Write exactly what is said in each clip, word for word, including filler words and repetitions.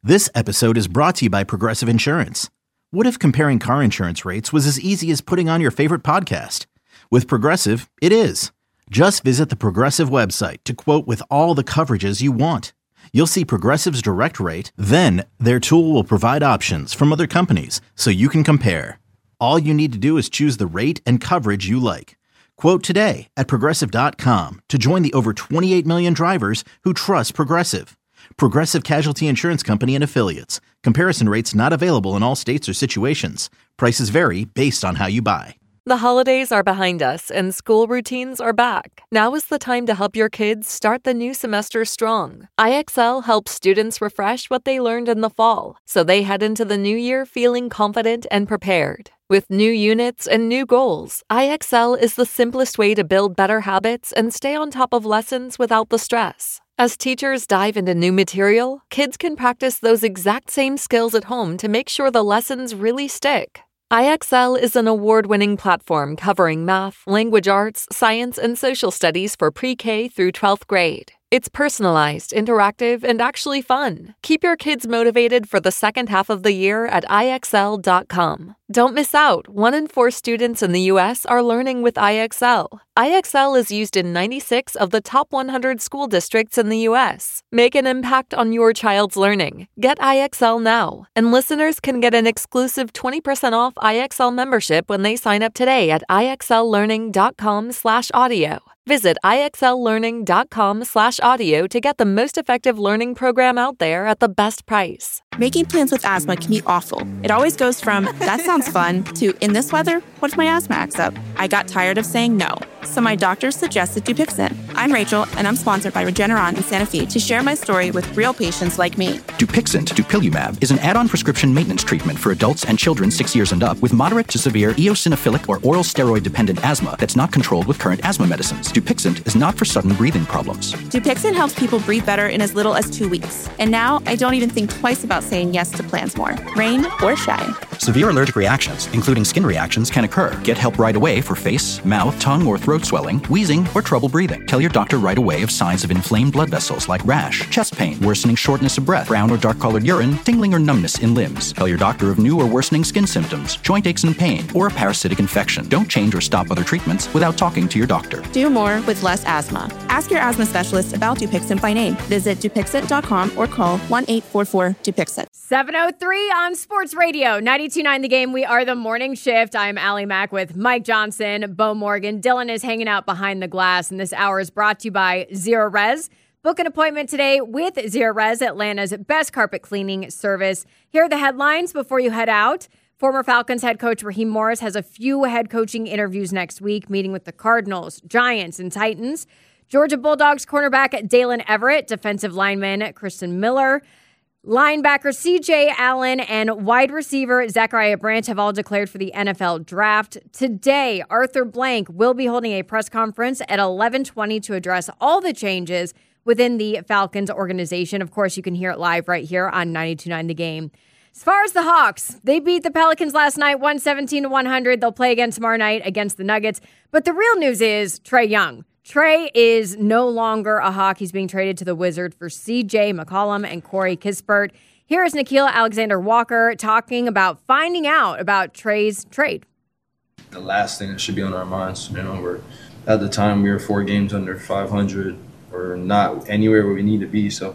This episode is brought to you by Progressive Insurance. What if comparing car insurance rates was as easy as putting on your favorite podcast? With Progressive, it is. Just visit the Progressive website to quote with all the coverages you want. You'll see Progressive's direct rate, then their tool will provide options from other companies so you can compare. All you need to do is choose the rate and coverage you like. Quote today at progressive dot com to join the over twenty-eight million drivers who trust Progressive. Progressive Casualty Insurance Company and Affiliates. Comparison rates not available in all states or situations. Prices vary based on how you buy. The holidays are behind us and school routines are back. Now is the time to help your kids start the new semester strong. I X L helps students refresh what they learned in the fall, so they head into the new year feeling confident and prepared. With new units and new goals, I X L is the simplest way to build better habits and stay on top of lessons without the stress. As teachers dive into new material, kids can practice those exact same skills at home to make sure the lessons really stick. I X L is an award-winning platform covering math, language arts, science, and social studies for pre-K through twelfth grade. It's personalized, interactive, and actually fun. Keep your kids motivated for the second half of the year at I X L dot com. Don't miss out. One in four students in the U S are learning with I X L. I X L is used in ninety-six of the top one hundred school districts in the U S. Make an impact on your child's learning. Get I X L now. And listeners can get an exclusive twenty percent off I X L membership when they sign up today at I X L learning dot com slash audio. Visit I X L learning dot com slash audio to get the most effective learning program out there at the best price. Making plans with asthma can be awful. It always goes from, that sounds fun, to, in this weather, what if my asthma acts up? I got tired of saying no, so my doctor suggested Dupixent. I'm Rachel, and I'm sponsored by Regeneron in Santa Fe to share my story with real patients like me. Dupixent, dupilumab, is an add-on prescription maintenance treatment for adults and children six years and up with moderate to severe eosinophilic or oral steroid-dependent asthma that's not controlled with current asthma medicines. Dupixent is not for sudden breathing problems. Dupixent helps people breathe better in as little as two weeks. And now I don't even think twice about saying yes to plans more, rain or shine. Severe allergic reactions, including skin reactions, can occur. Get help right away for face, mouth, tongue, or throat swelling, wheezing, or trouble breathing. Tell your doctor right away of signs of inflamed blood vessels like rash, chest pain, worsening shortness of breath, brown or dark-colored urine, tingling or numbness in limbs. Tell your doctor of new or worsening skin symptoms, joint aches and pain, or a parasitic infection. Don't change or stop other treatments without talking to your doctor. Do more with less asthma. Ask your asthma specialist about Dupixent by name. Visit Dupixent dot com or call one eight four four Dupixent. seven oh three on Sports Radio, ninety-two point nine The Game. We are the morning shift. I'm Allie Mack with Mike Johnson, Bo Morgan. Dylan is hanging out behind the glass, and this hour is brought to you by Zero Res. Book an appointment today with Zero Res, Atlanta's best carpet cleaning service. Here are the headlines before you head out. Former Falcons head coach Raheem Morris has a few head coaching interviews next week, meeting with the Cardinals, Giants, and Titans. Georgia Bulldogs cornerback Dalen Everett, defensive lineman Kristen Miller, linebacker C J Allen, and wide receiver Zachariah Branch have all declared for the N F L draft. Today, Arthur Blank will be holding a press conference at eleven twenty to address all the changes within the Falcons organization. Of course, you can hear it live right here on ninety-two point nine The Game. As far as the Hawks, they beat the Pelicans last night, one seventeen to one hundred. They'll play again tomorrow night against the Nuggets. But the real news is Trae Young. Trae is no longer a Hawk. He's being traded to the Wizards for C J McCollum and Corey Kispert. Here is Nickeil Alexander-Walker talking about finding out about Trae's trade. The last thing that should be on our minds, you know, we're at the time we were four games under five hundred. We're not anywhere where we need to be. So,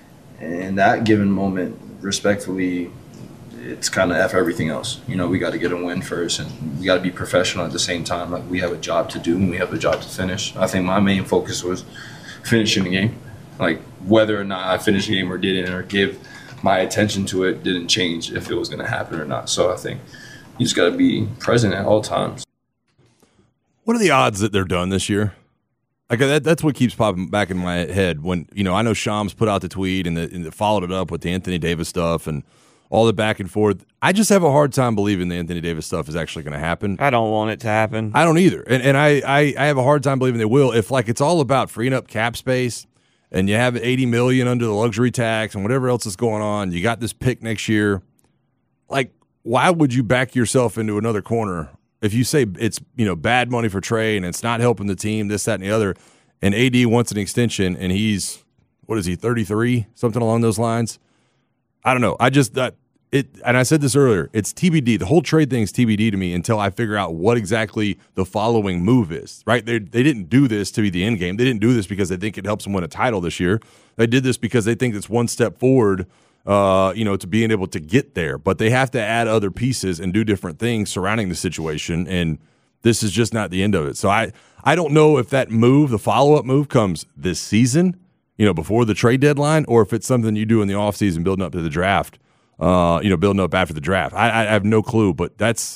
in that given moment, respectfully, it's kind of F everything else. You know, we got to get a win first, and we got to be professional at the same time. Like, we have a job to do, and we have a job to finish. I think my main focus was finishing the game. Like, whether or not I finished the game or didn't, or give my attention to it, didn't change if it was going to happen or not. So I think you just got to be present at all times. What are the odds that they're done this year? Like that, that's what keeps popping back in my head. When, you know, I know Shams put out the tweet and, the, and followed it up with the Anthony Davis stuff and all the back and forth. I just have a hard time believing the Anthony Davis stuff is actually going to happen. I don't want it to happen. I don't either. And and I, I, I have a hard time believing they will. If, like, it's all about freeing up cap space and you have eighty million dollars under the luxury tax and whatever else is going on, you got this pick next year. Like, why would you back yourself into another corner if you say it's, you know, bad money for Trae and it's not helping the team, this, that, and the other, and A D wants an extension and he's, what is he, thirty-three, something along those lines? I don't know. I just that it, and I said this earlier. It's T B D. The whole trade thing is T B D to me until I figure out what exactly the following move is. Right? They they didn't do this to be the end game. They didn't do this because they think it helps them win a title this year. They did this because they think it's one step forward. Uh, you know, to being able to get there, but they have to add other pieces and do different things surrounding the situation. And this is just not the end of it. So I I don't know if that move, the follow up move, comes this season, you know, before the trade deadline, or if it's something you do in the offseason building up to the draft, uh, you know, building up after the draft. I, I have no clue, but that's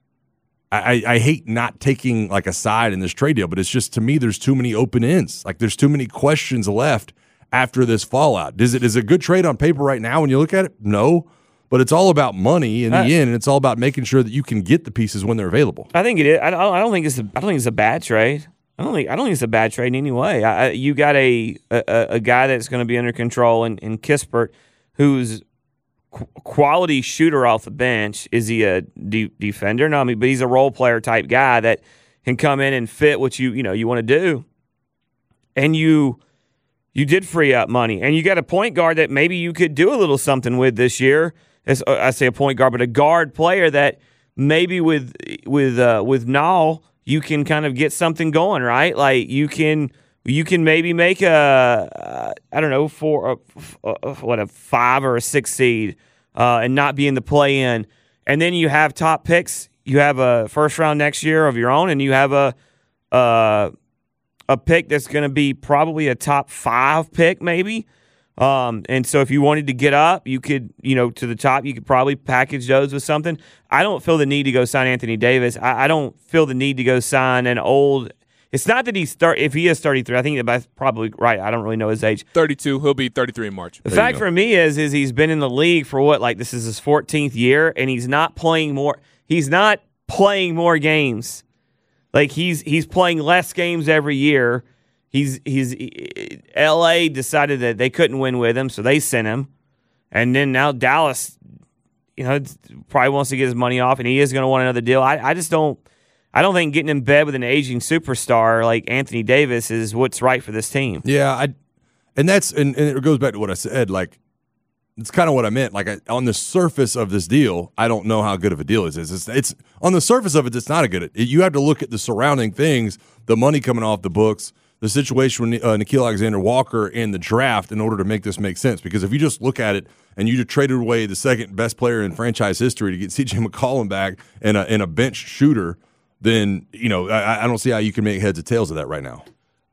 I, I hate not taking like a side in this trade deal, but it's just, to me, there's too many open ends. Like there's too many questions left after this fallout. Is it is it a good trade on paper right now when you look at it? No. But it's all about money in the uh, end, and it's all about making sure that you can get the pieces when they're available. I think it is. I don't, I don't think it's. A, I don't think it's a bad trade. I don't think. I don't think it's a bad trade in any way. I, you got a, a a guy that's going to be under control in, in Kispert, who's qu- quality shooter off the bench. Is he a de- defender? No, I mean, but he's a role player type guy that can come in and fit what you you know you want to do. And you you did free up money, and you got a point guard that maybe you could do a little something with this year. As I say, a point guard, but a guard player that maybe with with uh, with Nall you can kind of get something going, right? Like you can you can maybe make a uh, I don't know for a, a, what a five or a six seed uh, and not be in the play in, and then you have top picks. You have a first round next year of your own, and you have a uh, a pick that's going to be probably a top five pick, maybe. Um, and so if you wanted to get up, you could, you know, to the top, you could probably package those with something. I don't feel the need to go sign Anthony Davis. I, I don't feel the need to go sign an old – it's not that he's – if he is thirty-three, I think that's probably right. I don't really know his age. thirty-two. He'll be thirty-three in March. The there fact for me is is he's been in the league for what, like this is his fourteenth year, and he's not playing more – he's not playing more games. Like he's he's playing less games every year. He's he's L A decided that they couldn't win with him, so they sent him, and then now Dallas, you know, probably wants to get his money off, and he is going to want another deal. I, I just don't, I don't think getting in bed with an aging superstar like Anthony Davis is what's right for this team. Yeah, I, and that's and, and it goes back to what I said. Like, it's kind of what I meant. Like I, on the surface of this deal, I don't know how good of a deal it is. It's, it's on the surface of it, it's not a good. It, you have to look at the surrounding things, the money coming off the books, the situation with uh, Nickeil Alexander-Walker in the draft in order to make this make sense. Because if you just look at it and you just traded away the second best player in franchise history to get C J McCollum back and a, and a bench shooter, then, you know, I, I don't see how you can make heads or tails of that right now.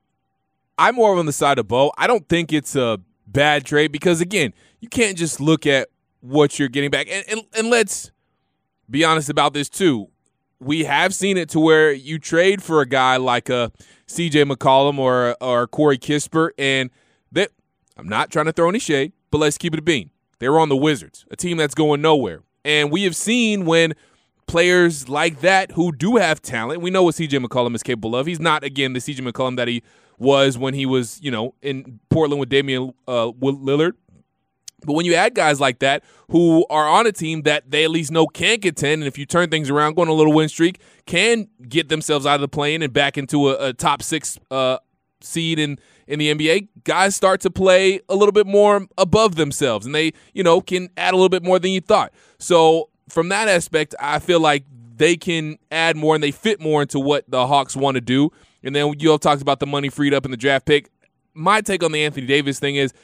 I'm more on the side of Bo. I don't think it's a bad trade because, again, you can't just look at what you're getting back. And, and, and let's be honest about this, too. We have seen it to where you trade for a guy like a C J McCollum or or Corey Kispert, and they, I'm not trying to throw any shade, but let's keep it a bean. They were on the Wizards, a team that's going nowhere. And we have seen when players like that who do have talent, we know what C J McCollum is capable of. He's not, again, the C J McCollum that he was when he was, you know, in Portland with Damian uh, Lillard. But when you add guys like that who are on a team that they at least know can contend, and if you turn things around, go on a little win streak, can get themselves out of the play-in and back into a, a top six uh, seed in, in the N B A, guys start to play a little bit more above themselves, and they, you know, can add a little bit more than you thought. So from that aspect, I feel like they can add more and they fit more into what the Hawks want to do. And then you all talked about the money freed up in the draft pick. My take on the Anthony Davis thing is,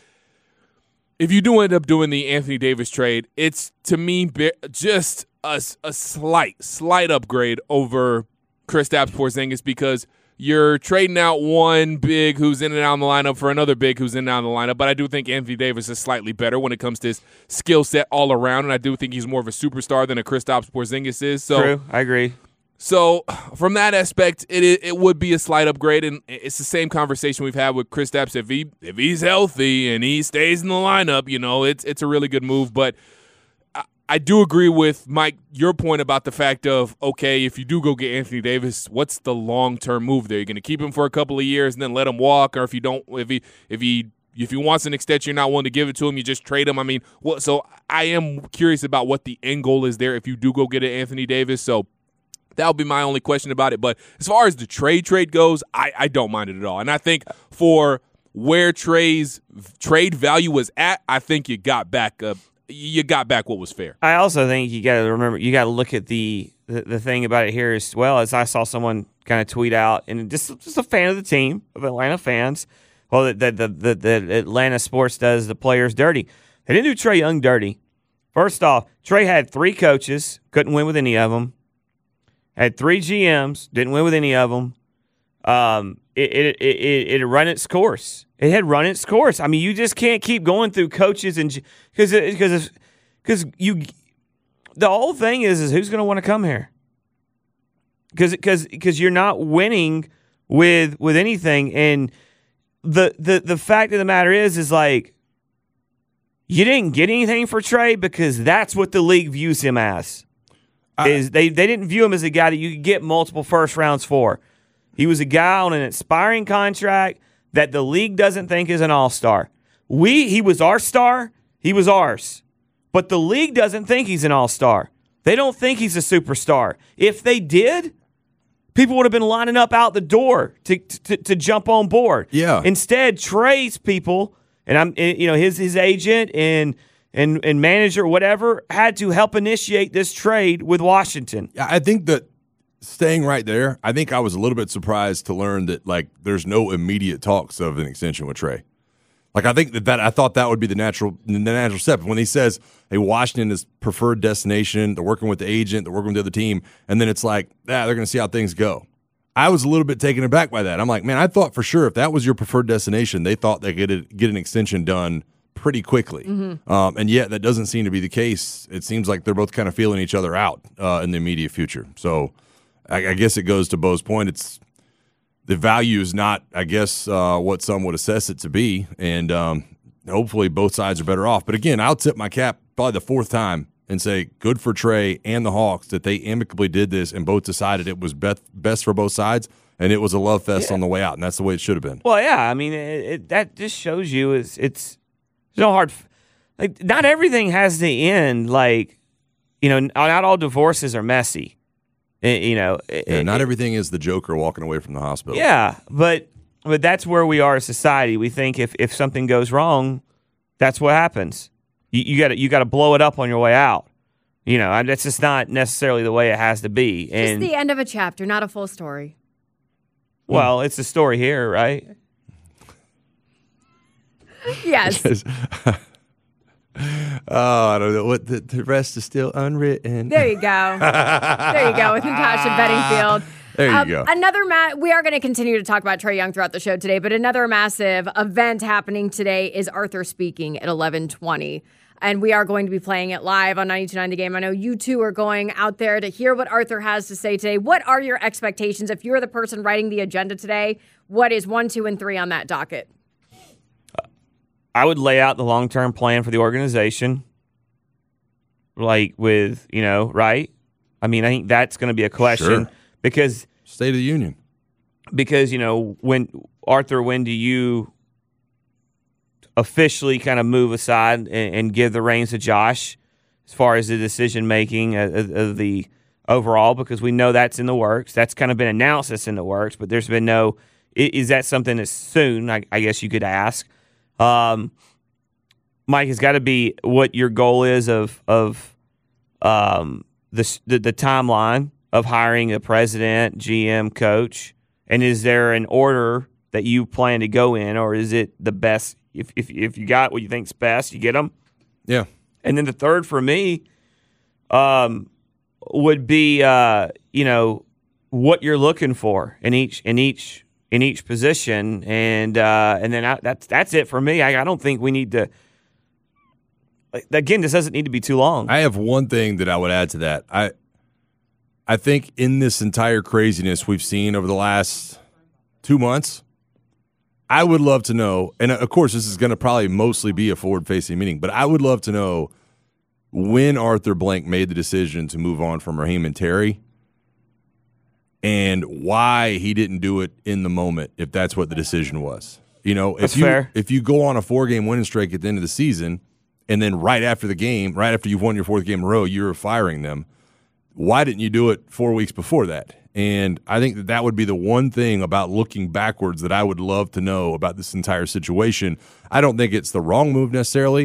if you do end up doing the Anthony Davis trade, it's, to me, just a, a slight, slight upgrade over Kristaps Porzingis because you're trading out one big who's in and out of the lineup for another big who's in and out of the lineup. But I do think Anthony Davis is slightly better when it comes to his skill set all around, and I do think he's more of a superstar than a Kristaps Porzingis is. So, True, I agree. So from that aspect, it it would be a slight upgrade, and it's the same conversation we've had with Kristaps. If he if he's healthy and he stays in the lineup, you know, it's it's a really good move. But I, I do agree with Mike your point about the fact of, okay, if you do go get Anthony Davis, what's the long term move there? You're going to keep him for a couple of years and then let him walk, or if you don't, if he if he if he wants an extension, you're not willing to give it to him, you just trade him. I mean, what? So I am curious about what the end goal is there if you do go get an Anthony Davis. So that would be my only question about it. But as far as the trade trade goes, I, I don't mind it at all. And I think for where Trey's trade value was at, I think you got back a, you got back what was fair. I also think you got to remember, you got to look at the, the the thing about it here as well. As I saw someone kind of tweet out, and just just a fan of the team, of Atlanta fans, well, that the, the, the, the Atlanta sports does the players dirty. They didn't do Trae Young dirty. First off, Trae had three coaches, couldn't win with any of them. Had three G Ms, didn't win with any of them. Um, it it it it had run its course. It had run its course. I mean, you just can't keep going through coaches and because because because you. The whole thing is is who's going to want to come here? Because because because you're not winning with with anything, and the the the fact of the matter is is like. You didn't get anything for Trae because that's what the league views him as. I, is they, they didn't view him as a guy that you could get multiple first rounds for. He was a guy on an expiring contract that the league doesn't think is an all-star. We he was our star, he was ours. But the league doesn't think he's an all-star. They don't think he's a superstar. If they did, people would have been lining up out the door to to, to jump on board. Yeah. Instead, Trae's people. And I'm, you know, his his agent and and and manager, whatever, had to help initiate this trade with Washington. I think that staying right there, I think I was a little bit surprised to learn that like there's no immediate talks of an extension with Trae. Like I think that, that I thought that would be the natural the natural step. When he says, "Hey, Washington is preferred destination," they're working with the agent, they're working with the other team, and then it's like, ah, they're going to see how things go. I was a little bit taken aback by that. I'm like, man, I thought for sure if that was your preferred destination, they thought they could get an extension done pretty quickly. Mm-hmm. Um, and yet that doesn't seem to be the case. It seems like they're both kind of feeling each other out uh, in the immediate future. So I, I guess it goes to Bo's point. It's the value is not, I guess, uh, what some would assess it to be. And um, hopefully both sides are better off. But again, I'll tip my cap probably the fourth time and say good for Trae and the Hawks that they amicably did this and both decided it was best best for both sides, and it was a love fest yeah. on the way out, and that's the way it should have been. Well, yeah, I mean, it, it, that just shows you it's it's no hard like not everything has to end like you know not all divorces are messy, it, you know. Yeah, it, not it, everything is the Joker walking away from the hospital. Yeah, but but that's where we are as society. We think if if something goes wrong, that's what happens. You got to you got to blow it up on your way out. You know, that's just not necessarily the way it has to be. And, just the end of a chapter, not a full story. Well, it's a story here, right? Yes. oh, I don't know. What the, the rest is still unwritten. There you go. There you go with Natasha Bedingfield. There you um, go. Another ma- we are going to continue to talk about Trae Young throughout the show today, but another massive event happening today is Arthur speaking at eleven twenty. And we are going to be playing it live on ninety-two point nine The Game. I know you two are going out there to hear what Arthur has to say today. What are your expectations? If you're the person writing the agenda today, what is one, two, and three on that docket? I would lay out the long-term plan for the organization. Like with, you know, right? I mean, I think that's going to be a question. Sure. Because State of the Union. Because, you know, when Arthur, when do you officially kind of move aside and, and give the reins to Josh as far as the decision making of, of the overall? Because we know that's in the works. That's kind of been announced that's in the works, but there's been no. Is that something that's soon? I, I guess you could ask. Um, Mike, has got to be what your goal is of of um, the, the the timeline of hiring a president, G M, coach, and is there an order that you plan to go in, or is it the best? If if if you got what you think's best, you get them. Yeah. And then the third for me, um, would be uh, you know, what you're looking for in each in each in each position, and uh, and then I, that's that's it for me. I, I don't think we need to. Again, this doesn't need to be too long. I have one thing that I would add to that. I I think in this entire craziness we've seen over the last two months. I would love to know, and of course this is going to probably mostly be a forward-facing meeting, but I would love to know when Arthur Blank made the decision to move on from Raheem and Terry and why he didn't do it in the moment if that's what the decision was. You know, that's if you fair. if you go on a four-game winning streak at the end of the season and then right after the game, right after you've won your fourth game in a row, you're firing them, why didn't you do it four weeks before that? And I think that that would be the one thing about looking backwards that I would love to know about this entire situation. I don't think it's the wrong move necessarily,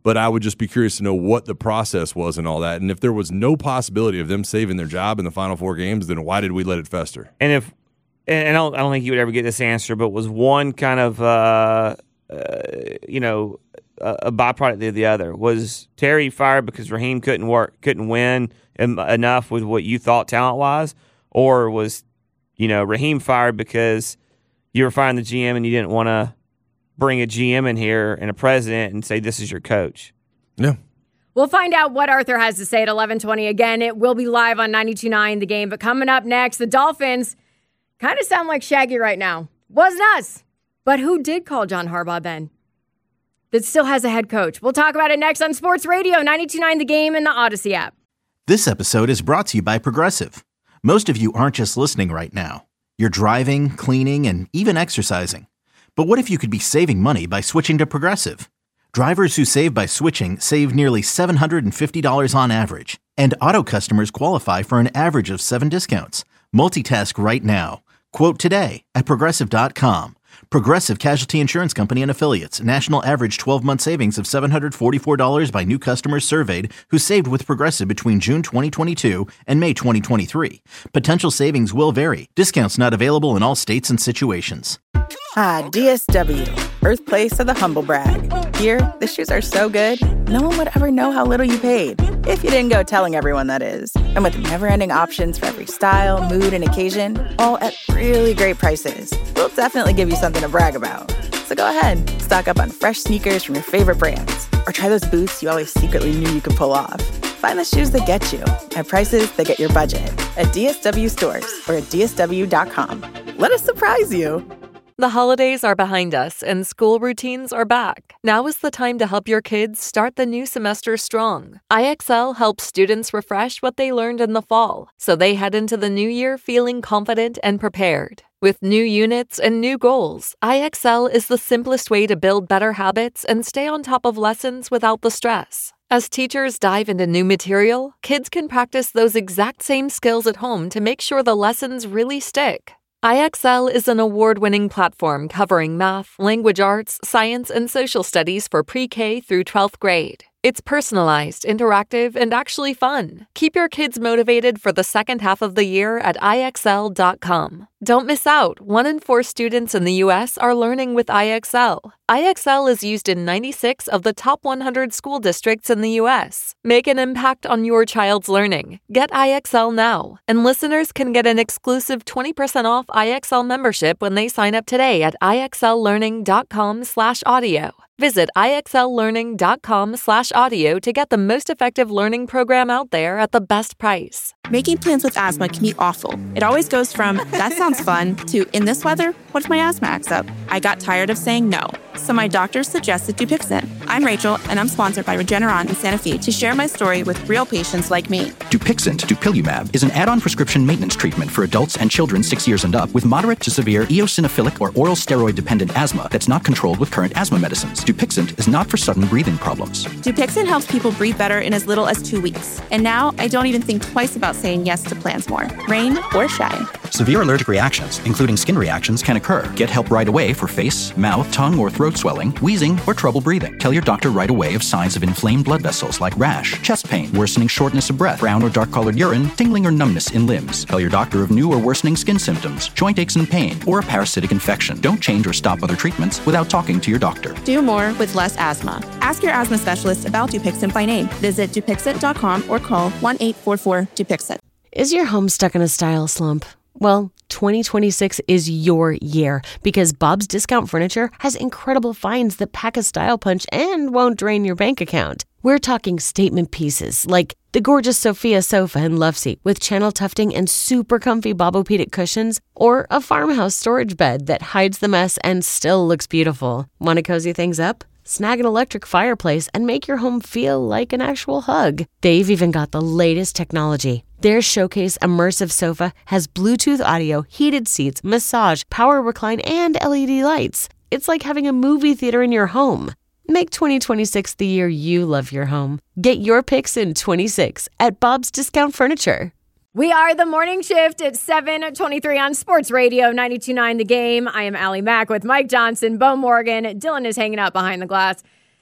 but I would just be curious to know what the process was and all that. And if there was no possibility of them saving their job in the final four games, then why did we let it fester? And if, and I don't, I don't think you would ever get this answer, but was one kind of, uh, uh, you know, a, a byproduct of the other? Was Terry fired because Raheem couldn't work, couldn't win em- enough with what you thought talent wise, or was, you know, Raheem fired because you were firing the G M and you didn't want to bring a G M in here and a president and say, this is your coach? Yeah. We'll find out what Arthur has to say at eleven twenty. Again, it will be live on ninety-two point nine The Game. But coming up next, the Dolphins kind of sound like Shaggy right now. Wasn't us. But who did call John Harbaugh then? That still has a head coach. We'll talk about it next on Sports Radio, ninety-two point nine The Game and the Odyssey app. This episode is brought to you by Progressive. Most of you aren't just listening right now. You're driving, cleaning, and even exercising. But what if you could be saving money by switching to Progressive? Drivers who save by switching save nearly seven hundred fifty dollars on average. And auto customers qualify for an average of seven discounts. Multitask right now. Quote today at Progressive dot com. Progressive Casualty Insurance Company and Affiliates. National average twelve-month savings of seven hundred forty-four dollars by new customers surveyed who saved with Progressive between June twenty twenty-two and May twenty twenty-three. Potential savings will vary. Discounts not available in all states and situations. Ah, D S W, birthplace of the humble brag. Here, the shoes are so good, no one would ever know how little you paid. If you didn't go telling everyone, that is. And with never-ending options for every style, mood, and occasion, all at really great prices, we'll definitely give you something to brag about. So go ahead, stock up on fresh sneakers from your favorite brands, or try those boots you always secretly knew you could pull off. Find the shoes that get you at prices that get your budget at D S W stores or at D S W dot com. Let us surprise you. The holidays are behind us and school routines are back. Now is the time to help your kids start the new semester strong. I X L helps students refresh what they learned in the fall, so they head into the new year feeling confident and prepared. With new units and new goals, I X L is the simplest way to build better habits and stay on top of lessons without the stress. As teachers dive into new material, kids can practice those exact same skills at home to make sure the lessons really stick. I X L is an award-winning platform covering math, language arts, science, and social studies for pre-K through twelfth grade. It's personalized, interactive, and actually fun. Keep your kids motivated for the second half of the year at I X L dot com. Don't miss out. One in four students in the U S are learning with I X L. I X L is used in ninety-six of the top one hundred school districts in the U S. Make an impact on your child's learning. Get I X L now. And listeners can get an exclusive twenty percent off I X L membership when they sign up today at I X L learning dot com slash audio. Visit I X L learning dot com slash audio to get the most effective learning program out there at the best price. Making plans with asthma can be awful. It always goes from, that sounds fun, to, in this weather, what if my asthma acts up? I got tired of saying no. So my doctor suggested Dupixent. I'm Rachel, and I'm sponsored by Regeneron in Santa Fe to share my story with real patients like me. Dupixent, dupilumab, is an add-on prescription maintenance treatment for adults and children six years and up with moderate to severe eosinophilic or oral steroid-dependent asthma that's not controlled with current asthma medicines. Dupixent is not for sudden breathing problems. Dupixent helps people breathe better in as little as two weeks. And now I don't even think twice about saying yes to plans more, rain or shine. Severe allergic reactions, including skin reactions, can occur. Get help right away for face, mouth, tongue, or throat swelling, wheezing, or trouble breathing. Tell your doctor right away of signs of inflamed blood vessels like rash, chest pain, worsening shortness of breath, brown or dark-colored urine, tingling or numbness in limbs. Tell your doctor of new or worsening skin symptoms, joint aches and pain, or a parasitic infection. Don't change or stop other treatments without talking to your doctor. Do more with less asthma. Ask your asthma specialist about Dupixent by name. Visit Dupixent dot com or call one eight four four Dupixent. Is your home stuck in a style slump? Well, twenty twenty-six is your year because Bob's Discount Furniture has incredible finds that pack a style punch and won't drain your bank account. We're talking statement pieces like the gorgeous Sophia sofa and loveseat with channel tufting and super comfy Bobopedic cushions, or a farmhouse storage bed that hides the mess and still looks beautiful. Want to cozy things up? Snag an electric fireplace and make your home feel like an actual hug. They've even got the latest technology. Their Showcase Immersive Sofa has Bluetooth audio, heated seats, massage, power recline, and L E D lights. It's like having a movie theater in your home. Make twenty twenty-six the year you love your home. Get your picks in twenty-six at Bob's Discount Furniture. We are the morning shift at seven twenty-three on Sports Radio ninety-two point nine The Game. I am Allie Mack with Mike Johnson, Bo Morgan. Dylan is hanging out behind the glass.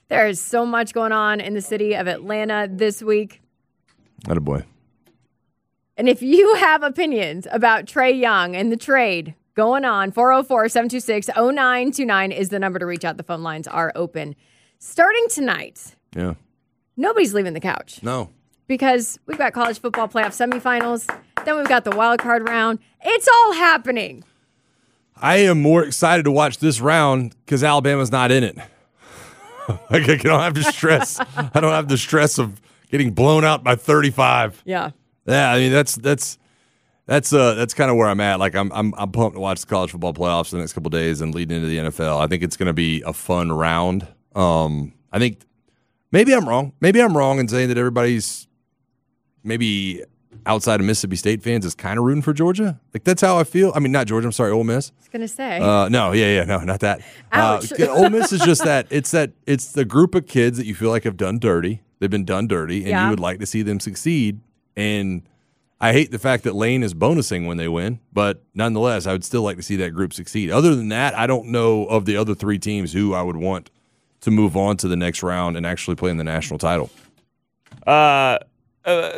There is so much going on in the city of Atlanta this week. Attaboy. And if you have opinions about Trae Young and the trade going on, four oh four, seven two six, oh nine two nine is the number to reach out. The phone lines are open. Starting tonight, yeah, nobody's leaving the couch. No. Because we've got college football playoff semifinals. Then we've got the wild card round. It's all happening. I am more excited to watch this round because Alabama's not in it. Like, I don't have to stress. I don't have the stress of getting blown out by thirty-five. Yeah. Yeah, I mean that's that's that's uh that's kind of where I'm at. Like I'm I'm I'm pumped to watch the college football playoffs the next couple of days and leading into the N F L. I think it's going to be a fun round. Um, I think maybe I'm wrong. Maybe I'm wrong in saying that everybody's maybe outside of Mississippi State fans is kind of rooting for Georgia. Like that's how I feel. I mean, not Georgia. I'm sorry, Ole Miss. I was gonna say. Uh, no, yeah, yeah, no, not that. Ouch. Uh, Ole Miss is just that. It's that. It's the group of kids that you feel like have done dirty. They've been done dirty, and Yeah. you would like to see them succeed. And I hate the fact that Lane is bonusing when they win, but nonetheless, I would still like to see that group succeed. Other than that, I don't know of the other three teams who I would want to move on to the next round and actually play in the national title. Uh, uh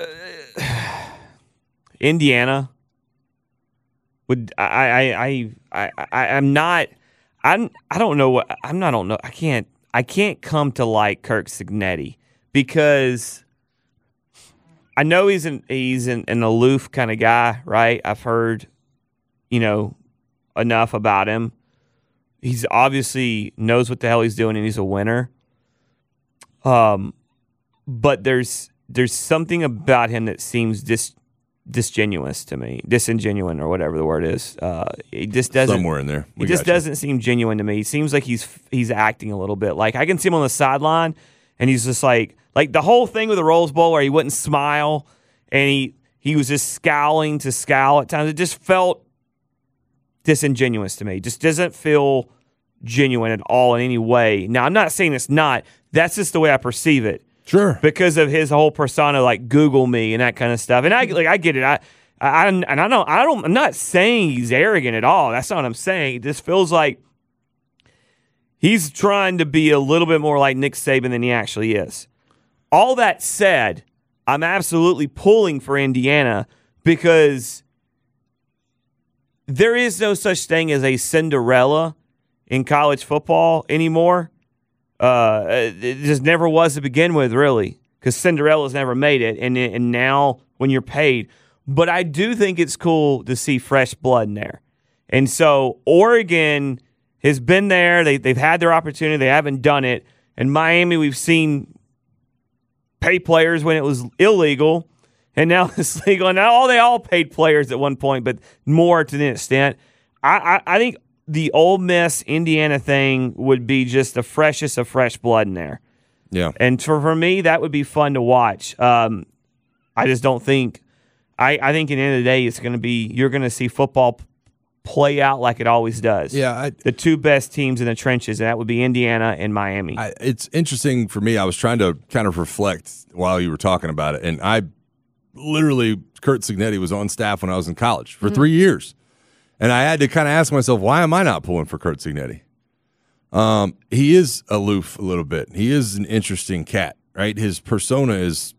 Indiana would I I I I I I'm not I'm I don't know what I'm not don't know I can't I can't come to like Kirk Cignetti because I know he's an he's an, an aloof kind of guy, right? I've heard, you know, enough about him. He's obviously knows what the hell he's doing and he's a winner. Um, but there's there's something about him that seems dis disgenuous to me, disingenuine or whatever the word is. Uh, it just doesn't Somewhere in there. He We just got you. doesn't seem genuine to me. He seems like he's he's acting a little bit. Like I can see him on the sideline, and he's just like like the whole thing with the Rose Bowl where he wouldn't smile, and he he was just scowling to scowl at times. It just felt disingenuous to me. Just doesn't feel genuine at all in any way. Now I'm not saying it's not. That's just the way I perceive it. Sure. Because of his whole persona, like Google me and that kind of stuff. And I like I get it. I I and I don't I don't I'm not saying he's arrogant at all. That's not what I'm saying. It just feels like he's trying to be a little bit more like Nick Saban than he actually is. All that said, I'm absolutely pulling for Indiana because there is no such thing as a Cinderella in college football anymore. Uh, it just never was to begin with, really, because Cinderella's never made it, and and now when you're paid. But I do think it's cool to see fresh blood in there. And so Oregon has been there. They, they've had their opportunity. They haven't done it. And Miami, we've seen pay players when it was illegal, and now it's legal. And now all they all paid players at one point, but more to the extent. I, I, I think the Ole Miss Indiana thing would be just the freshest of fresh blood in there. Yeah. And for, for me, that would be fun to watch. Um, I just don't think I, I think at the end of the day, it's going to be you're going to see football p- play out like it always does. Yeah, I, the two best teams in the trenches, and that would be Indiana and Miami. I, it's interesting for me. I was trying to kind of reflect while you were talking about it, and I literally, Kurt Cignetti was on staff when I was in college for mm-hmm. three years. And I had to kind of ask myself, why am I not pulling for Kurt Cignetti? Um, he is aloof a little bit. He is an interesting cat, right? His persona is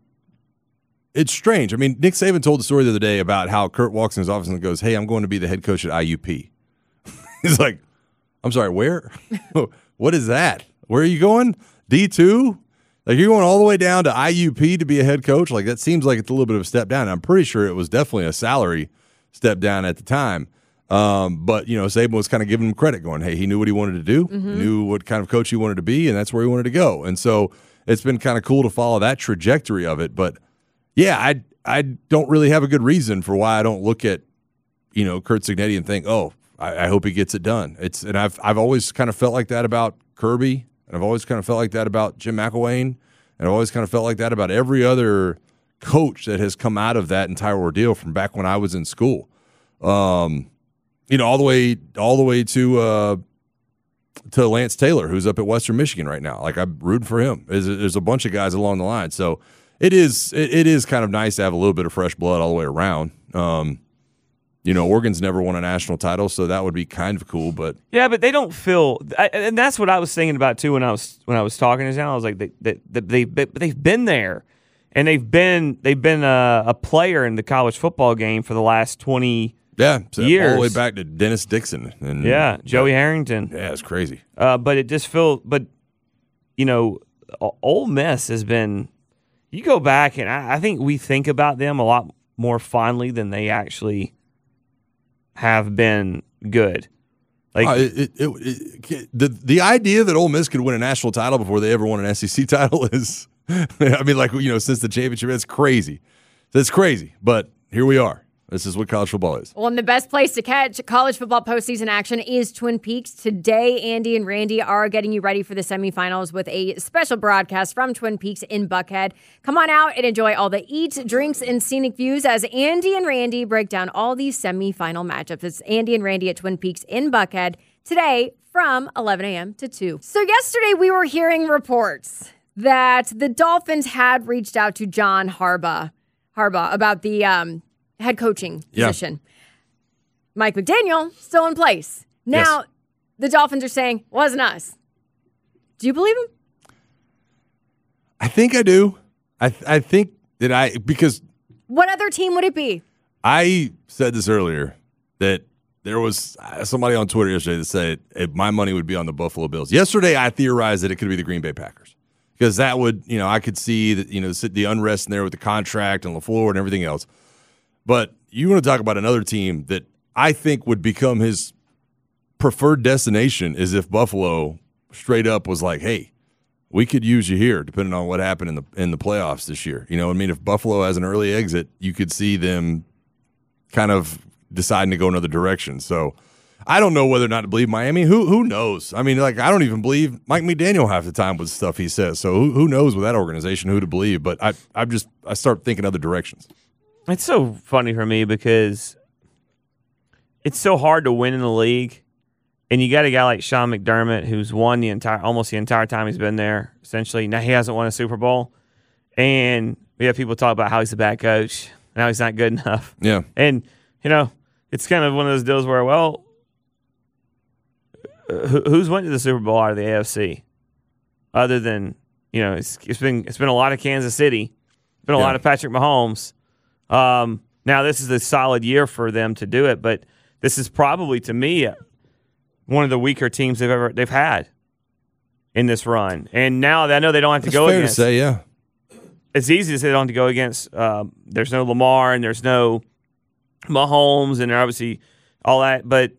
– it's strange. I mean, Nick Saban told the story the other day about how Kurt walks in his office and goes, hey, I'm going to be the head coach at I U P. He's like, I'm sorry, where? What is that? Where are you going? D two? Like, you're going all the way down to I U P to be a head coach? Like, that seems like it's a little bit of a step down. I'm pretty sure it was definitely a salary step down at the time. Um, but, you know, Saban was kind of giving him credit, going, hey, he knew what he wanted to do, mm-hmm. knew what kind of coach he wanted to be, and that's where he wanted to go. And so it's been kind of cool to follow that trajectory of it. But, yeah, I I don't really have a good reason for why I don't look at, you know, Kurt Cignetti and think, oh, I, I hope he gets it done. It's And I've, I've always kind of felt like that about Kirby, and I've always kind of felt like that about Jim McElwain, and I've always kind of felt like that about every other coach that has come out of that entire ordeal from back when I was in school. Um You know, all the way, all the way to uh, to Lance Taylor, who's up at Western Michigan right now. Like, I'm rooting for him. There's a, there's a bunch of guys along the line, so it is it, it is kind of nice to have a little bit of fresh blood all the way around. Um, You know, Oregon's never won a national title, so that would be kind of cool. But yeah, but they don't feel, I, and that's what I was thinking about too when I was when I was talking to John. I was like, they, they, they, they, they've been there, and they've been they've been a, a player in the college football game for the last twenty yeah, so years, all the way back to Dennis Dixon and yeah, Joey Harrington. Yeah, it's crazy. Uh, but it just feels, but you know, Ole Miss has been. You go back, and I, I think we think about them a lot more fondly than they actually have been good. Like uh, it, it, it, it, the the idea that Ole Miss could win a national title before they ever won an S E C title is, I mean, like, you know, since the championship, it's crazy. That's crazy. But here we are. This is what college football is. Well, and the best place to catch college football postseason action is Twin Peaks. Today, Andy and Randy are getting you ready for the semifinals with a special broadcast from Twin Peaks in Buckhead. Come on out and enjoy all the eats, drinks, and scenic views as Andy and Randy break down all these semifinal matchups. It's Andy and Randy at Twin Peaks in Buckhead today from eleven a.m. to two. So yesterday we were hearing reports that the Dolphins had reached out to John Harbaugh, Harbaugh about the um, head coaching position. Yeah. Mike McDaniel still in place. Now, yes. The Dolphins are saying, wasn't us. Do you believe him? I think I do. I th- I think that I, because. What other team would it be? I said this earlier, that there was somebody on Twitter yesterday that said it, my money would be on the Buffalo Bills. Yesterday, I theorized that it could be the Green Bay Packers. Because that would, you know, I could see that, you know, the unrest in there with the contract and LaFleur and everything else. But you want to talk about another team that I think would become his preferred destination is if Buffalo straight up was like, hey, we could use you here, depending on what happened in the in the playoffs this year. You know, I mean, if Buffalo has an early exit, you could see them kind of deciding to go another direction. So I don't know whether or not to believe Miami. Who who knows? I mean, like, I don't even believe Mike McDaniel half the time with stuff he says. So who who knows with that organization who to believe? But I I just I start thinking other directions. It's so funny for me because it's so hard to win in the league, and you got a guy like Sean McDermott who's won the entire almost the entire time he's been there. Essentially, now he hasn't won a Super Bowl, and we have people talk about how he's a bad coach, and how he's not good enough. Yeah, and you know, it's kind of one of those deals where, well, who's went to the Super Bowl out of the A F C, other than, you know, it's it's been it's been a lot of Kansas City, been a yeah. lot of Patrick Mahomes. Um, now, this is a solid year for them to do it, but this is probably, to me, one of the weaker teams they've ever they've had in this run. And now I know they don't have to That's go fair against. To say, yeah. It's easy to say they don't have to go against. Um, there's no Lamar and there's no Mahomes, and they're obviously all that. But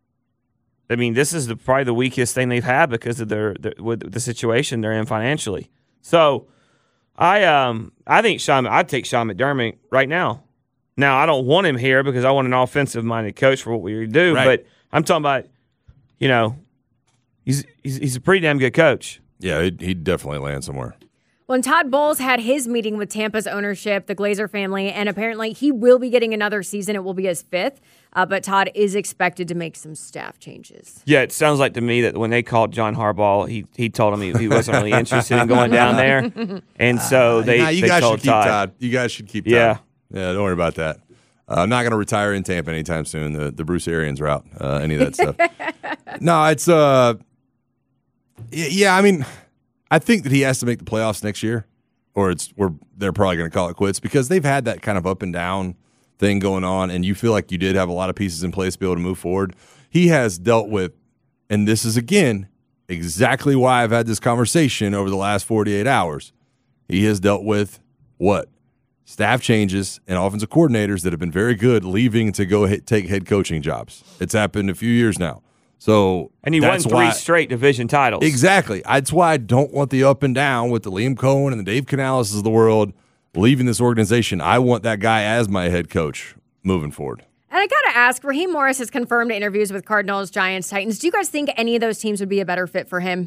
I mean, this is the, probably the weakest thing they've had because of their, their with the situation they're in financially. So. I um I think Sean I'd take Sean McDermott right now. Now I don't want him here because I want an offensive minded coach for what we do. Right. But I'm talking about, you know, he's he's, he's a pretty damn good coach. Yeah, he'd, he'd definitely land somewhere. Well, and Todd Bowles had his meeting with Tampa's ownership, the Glazer family, and apparently he will be getting another season. It will be his fifth, uh, but Todd is expected to make some staff changes. Yeah, it sounds like to me that when they called John Harbaugh, he he told him he, he wasn't really interested in going down there, and so they, nah, you they guys told should keep Todd. Todd. You guys should keep Todd. Yeah. Yeah, don't worry about that. Uh, I'm not going to retire in Tampa anytime soon. The the Bruce Arians route, uh, any of that stuff. No, it's uh, yeah. I mean, I think that he has to make the playoffs next year, or it's we're they're probably going to call it quits because they've had that kind of up and down thing going on, and you feel like you did have a lot of pieces in place to be able to move forward. He has dealt with, and this is again exactly why I've had this conversation over the last forty-eight hours. He has dealt with what? Staff changes and offensive coordinators that have been very good leaving to go hit, take head coaching jobs. It's happened a few years now. So and he won three why, straight division titles. Exactly. That's why I don't want the up and down with the Liam Cohen and the Dave Canales of the world leaving this organization. I want that guy as my head coach moving forward. And I got to ask, Raheem Morris has confirmed interviews with Cardinals, Giants, Titans. Do you guys think any of those teams would be a better fit for him?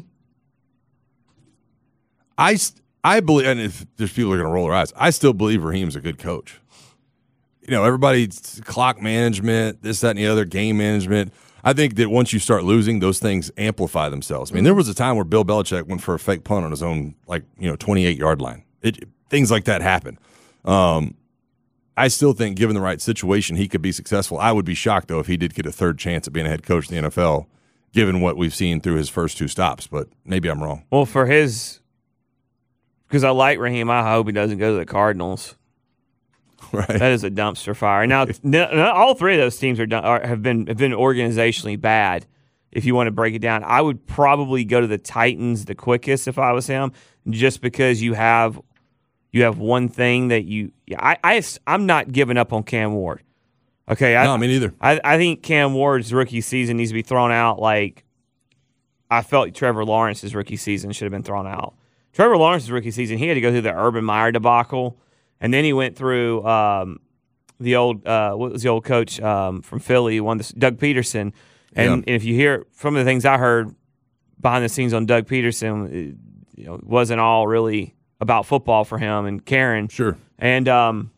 I st- I believe, and if there's people who are going to roll their eyes, I still believe Raheem's a good coach. You know, everybody's clock management, this, that, and the other, game management. I think that once you start losing, those things amplify themselves. I mean, there was a time where Bill Belichick went for a fake punt on his own, like, you know, twenty-eight yard line. It, things like that happen. Um, I still think, given the right situation, he could be successful. I would be shocked, though, if he did get a third chance at being a head coach in the N F L, given what we've seen through his first two stops. But maybe I'm wrong. Well, for his – because I like Raheem, I hope he doesn't go to the Cardinals. Right. That is a dumpster fire. Now, all three of those teams are, done, are have been have been organizationally bad. If you want to break it down, I would probably go to the Titans the quickest if I was him, just because you have you have one thing that you. I, I I'm not giving up on Cam Ward. Okay, I, no, me neither. I, I think Cam Ward's rookie season needs to be thrown out. Like I felt Trevor Lawrence's rookie season should have been thrown out. Trevor Lawrence's rookie season, he had to go through the Urban Meyer debacle. And then he went through um, the old uh, what was the old coach um, from Philly, one this, Doug Peterson. And, yeah. and if you hear from the things I heard behind the scenes on Doug Peterson, it, you know, it wasn't all really about football for him and Karen. Sure. And um,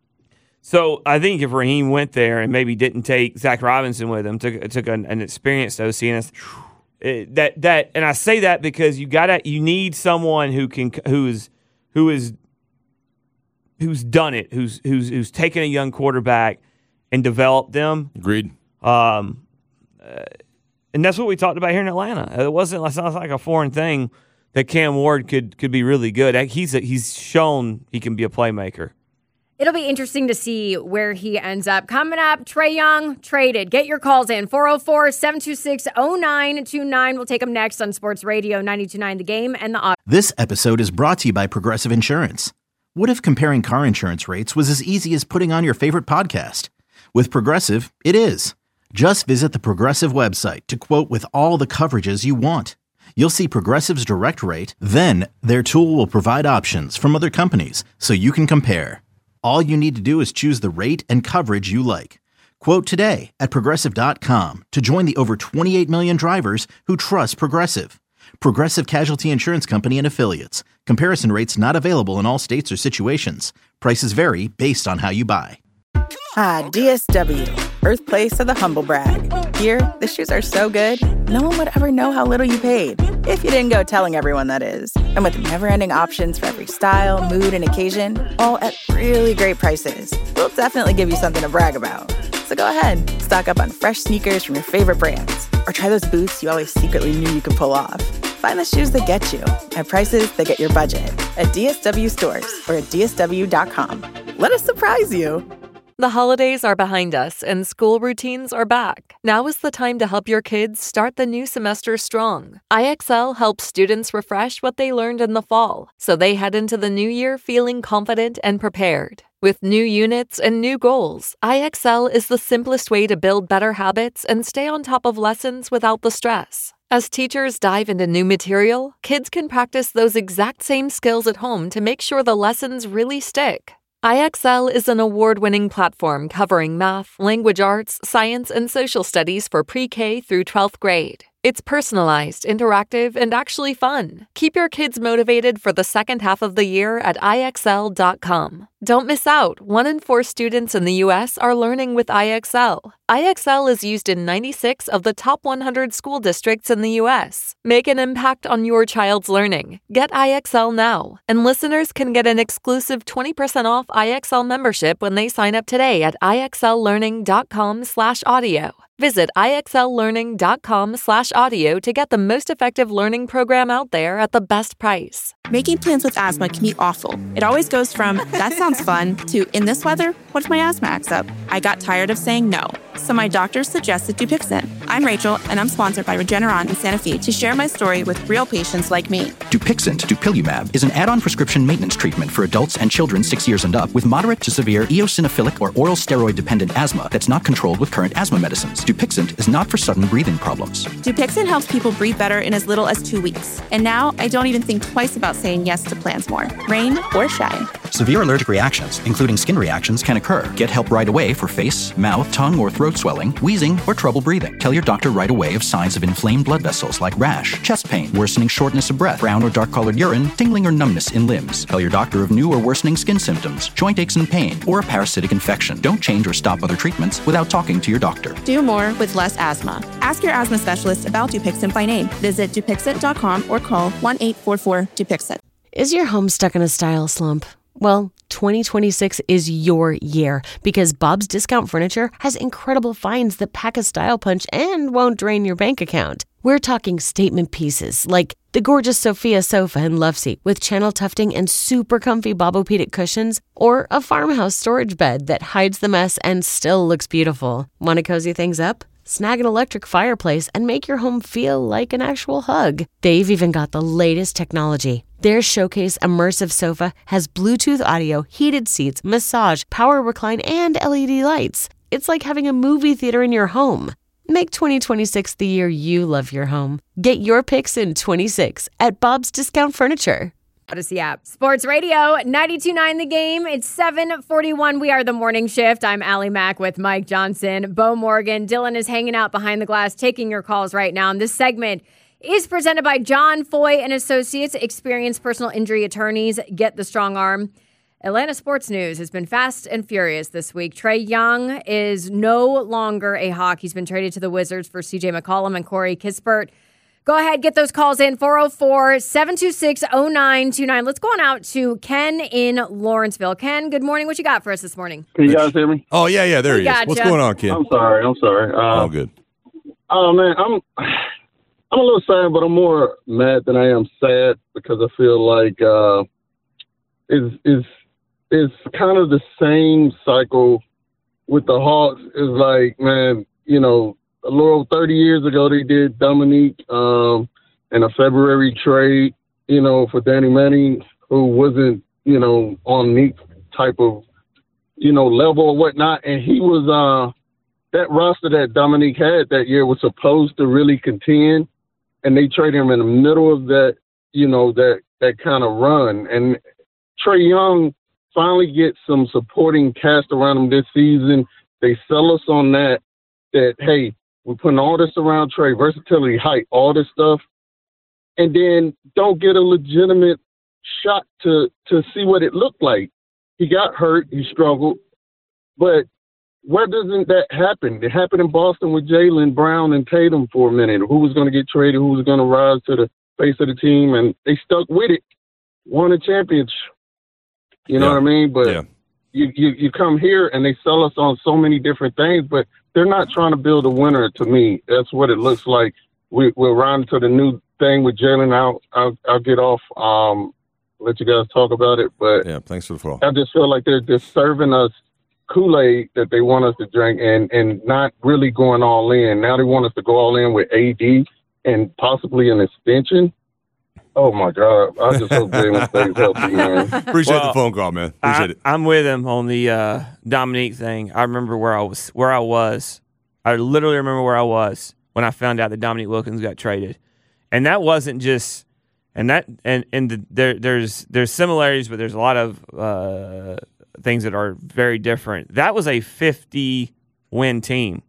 so I think if Raheem went there and maybe didn't take Zach Robinson with him, took took an, an experienced O C, and it, that that and I say that because you gotta you need someone who can who's who is. who's done it, who's who's who's taken a young quarterback and developed them. Agreed. Um, uh, and that's what we talked about here in Atlanta. It wasn't it's not like a foreign thing that Cam Ward could could be really good. He's a, he's shown he can be a playmaker. It'll be interesting to see where he ends up. Coming up, Trae Young traded. Get your calls in. four oh four, seven two six, oh nine two nine. We'll take them next on Sports Radio ninety-two point nine The Game and the This episode is brought to you by Progressive Insurance. What if comparing car insurance rates was as easy as putting on your favorite podcast? With Progressive, it is. Just visit the Progressive website to quote with all the coverages you want. You'll see Progressive's direct rate, then their tool will provide options from other companies so you can compare. All you need to do is choose the rate and coverage you like. Quote today at Progressive dot com to join the over twenty-eight million drivers who trust Progressive. Progressive Casualty Insurance Company and Affiliates. Comparison rates not available in all states or situations. Prices vary based on how you buy. Ah, D S W, birthplace of the humble brag. Here, the shoes are so good, no one would ever know how little you paid. If you didn't go telling everyone, that is. And with never-ending options for every style, mood, and occasion, all at really great prices, we'll definitely give you something to brag about. So go ahead, stock up on fresh sneakers from your favorite brands. Or try those boots you always secretly knew you could pull off. Find the shoes that get you at prices that get your budget at D S W stores or at D S W dot com. Let us surprise you. The holidays are behind us and school routines are back. Now is the time to help your kids start the new semester strong. I X L helps students refresh what they learned in the fall, so they head into the new year feeling confident and prepared. With new units and new goals, I X L is the simplest way to build better habits and stay on top of lessons without the stress. As teachers dive into new material, kids can practice those exact same skills at home to make sure the lessons really stick. I X L is an award-winning platform covering math, language arts, science, and social studies for pre-K through twelfth grade. It's personalized, interactive, and actually fun. Keep your kids motivated for the second half of the year at I X L dot com. Don't miss out. One in four students in the U S are learning with I X L. I X L is used in ninety-six of the top one hundred school districts in the U S. Make an impact on your child's learning. Get I X L now. And listeners can get an exclusive twenty percent off I X L membership when they sign up today at I X L learning dot com slash audio. Visit I X L learning dot com slash audio to get the most effective learning program out there at the best price. Making plans with asthma can be awful. It always goes from, that sounds fun, to, in this weather, what if my asthma acts up? I got tired of saying no, so my doctor suggested Dupixent. I'm Rachel, and I'm sponsored by Regeneron in Santa Fe to share my story with real patients like me. Dupixent, dupilumab, is an add-on prescription maintenance treatment for adults and children six years and up with moderate to severe eosinophilic or oral steroid-dependent asthma that's not controlled with current asthma medicines. Dupixent is not for sudden breathing problems. Dupixent helps people breathe better in as little as two weeks. And now I don't even think twice about saying yes to plans more, rain or shine. Severe allergic reactions, including skin reactions, can occur. Get help right away for face, mouth, tongue, or throat swelling, wheezing, or trouble breathing. Tell your doctor right away of signs of inflamed blood vessels like rash, chest pain, worsening shortness of breath, brown or dark-colored urine, tingling or numbness in limbs. Tell your doctor of new or worsening skin symptoms, joint aches and pain, or a parasitic infection. Don't change or stop other treatments without talking to your doctor. Do more with less asthma. Ask your asthma specialist about Dupixent by name. Visit Dupixent dot com or call one eight four four Dupixent. Is your home stuck in a style slump? Well, twenty twenty-six is your year because Bob's Discount Furniture has incredible finds that pack a style punch and won't drain your bank account. We're talking statement pieces like the gorgeous Sophia sofa and love seat with channel tufting and super comfy Bobopedic cushions, or a farmhouse storage bed that hides the mess and still looks beautiful. Want to cozy things up? Snag an electric fireplace and make your home feel like an actual hug. They've even got the latest technology. Their Showcase Immersive Sofa has Bluetooth audio, heated seats, massage, power recline, and L E D lights. It's like having a movie theater in your home. Make twenty twenty-six the year you love your home. Get your picks in twenty-six at Bob's Discount Furniture. Odyssey app. Sports Radio, ninety-two point nine The Game. It's seven forty-one. We are the morning shift. I'm Allie Mack with Mike Johnson. Bo Morgan. Dylan is hanging out behind the glass, taking your calls right now. And this segment is presented by John Foy and Associates, experienced personal injury attorneys. Get the strong arm. Atlanta sports news has been fast and furious this week. Trae Young is no longer a Hawk. He's been traded to the Wizards for C J McCollum and Corey Kispert. Go ahead, get those calls in, four oh four, seven two six, oh nine two nine. Let's go on out to Ken in Lawrenceville. Ken, good morning. What you got for us this morning? Can you guys hear me? Oh, yeah, yeah, there We he is. gotcha. What's going on, Ken? I'm sorry. I'm sorry. Uh, All good. Oh, man, I'm I'm a little sad, but I'm more mad than I am sad because I feel like uh, it's, it's, it's kind of the same cycle with the Hawks. It's like, man, you know, a little thirty years ago, they did Dominique um, in a February trade, you know, for Danny Manning, who wasn't, you know, on Nick type of, you know, level or whatnot. And he was, uh, that roster that Dominique had that year was supposed to really contend. And they traded him in the middle of that, you know, that, that kind of run. And Trae Young finally gets some supporting cast around him this season. They sell us on that, that, hey, we're putting all this around Trae, versatility, height, all this stuff, and then don't get a legitimate shot to, to see what it looked like. He got hurt. He struggled. But where doesn't that happen? It happened in Boston with Jaylen Brown and Tatum for a minute. Who was going to get traded? Who was going to rise to the face of the team? And they stuck with it, won a championship. You know Yeah. what I mean? But Yeah. you, you, you come here and they sell us on so many different things, but they're not trying to build a winner to me. That's what it looks like. We, we're rounding to the new thing with Jaylen. I'll, I'll, I'll get off, um, let you guys talk about it. But Yeah, thanks for the call. I just feel like they're just serving us Kool-Aid that they want us to drink and, and not really going all in. Now they want us to go all in with A D and possibly an extension. Oh, my God. I just hope Jalen stays healthy, man. Appreciate Well, the phone call, man. Appreciate I, it. I'm with him on the uh, Dominique thing. I remember where I was. Where I was. I literally remember where I was when I found out that Dominique Wilkins got traded, and that wasn't just. And that and and the, there there's there's similarities, but there's a lot of uh, things that are very different. That was a fifty win team.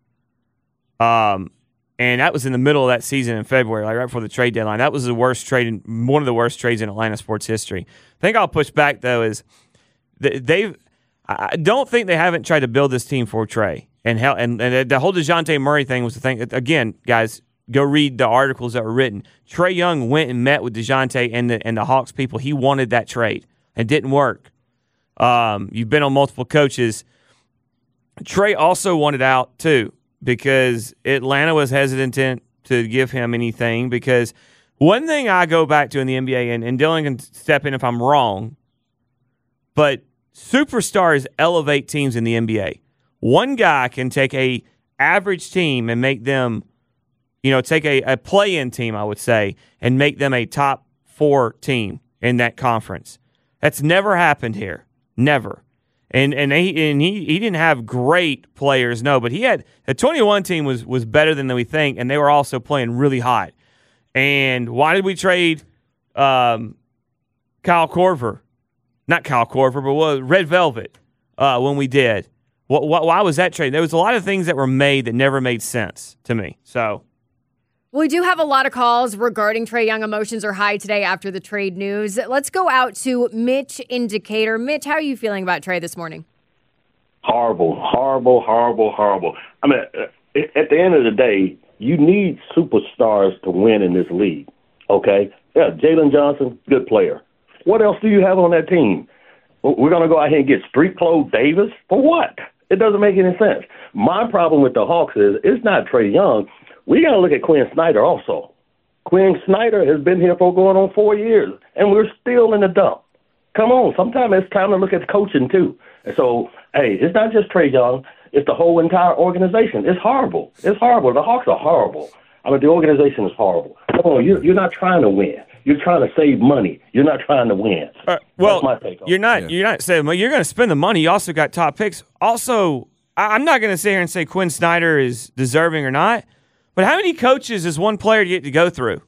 Um. And that was in the middle of that season in February, like right before the trade deadline. That was the worst trade, in, one of the worst trades in Atlanta sports history. The thing I'll push back, though, is they've. I don't think they haven't tried to build this team for Trae. And, hell, and, and the whole DeJounte Murray thing was the thing. Again, guys, go read the articles that were written. Trae Young went and met with DeJounte and the, and the Hawks people. He wanted that trade. It didn't work. Um, you've been on multiple coaches. Trae also wanted out, too, because Atlanta was hesitant to give him anything. Because one thing I go back to in the N B A, and, and Dylan can step in if I'm wrong, but superstars elevate teams in the N B A. One guy can take a average team and make them, you know, take a, a play-in team, I would say, and make them a top four team in that conference. That's never happened here. Never. And and he and he, he didn't have great players, no, but he had the twenty-one team was was better than we think, and they were also playing really hot. And why did we trade um, Kyle Korver? Not Kyle Korver, but what, Red Velvet uh, when we did. What, what, why was that trade? There was a lot of things that were made that never made sense to me. So. We do have a lot of calls regarding Trae Young. Emotions are high today after the trade news. Let's go out to Mitch Indicator. Mitch, how are you feeling about Trae this morning? Horrible, horrible, horrible, horrible. I mean, at the end of the day, you need superstars to win in this league, okay? Yeah, Jalen Johnson, good player. What else do you have on that team? We're going to go out here and get street clothes Davis for what? It doesn't make any sense. My problem with the Hawks is it's not Trae Young. We got to look at Quinn Snyder also. Quinn Snyder has been here for going on four years, and we're still in the dump. Come on, sometimes it's time to look at coaching too. And so, hey, it's not just Trae Young. It's the whole entire organization. It's horrible. It's horrible. The Hawks are horrible. I mean, the organization is horrible. Come on, you're, you're not trying to win. You're trying to save money. You're not trying to win. Uh, well, That's my take on you're not. Yeah. You're not saving money. You're going to spend the money. You also got top picks. Also, I, I'm not going to sit here and say Quinn Snyder is deserving or not. But how many coaches is one player to get to go through?